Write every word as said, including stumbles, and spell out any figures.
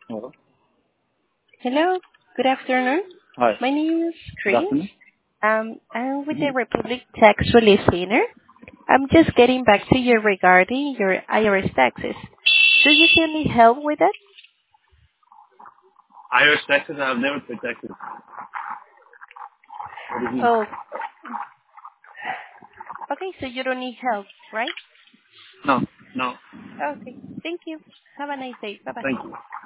Hello. Hello, good afternoon. Hi. My name is Good Chris. afternoon. Um, I'm with the Mhm. Republic Tax Relief Center. I'm just getting back to you regarding your I R S taxes. Do you still need help with that? Irish Texas. I've never paid Texas. What do you mean? Oh, okay, so you don't need help, right? No. No. Okay, thank you. Have a nice day. Bye-bye. Thank you.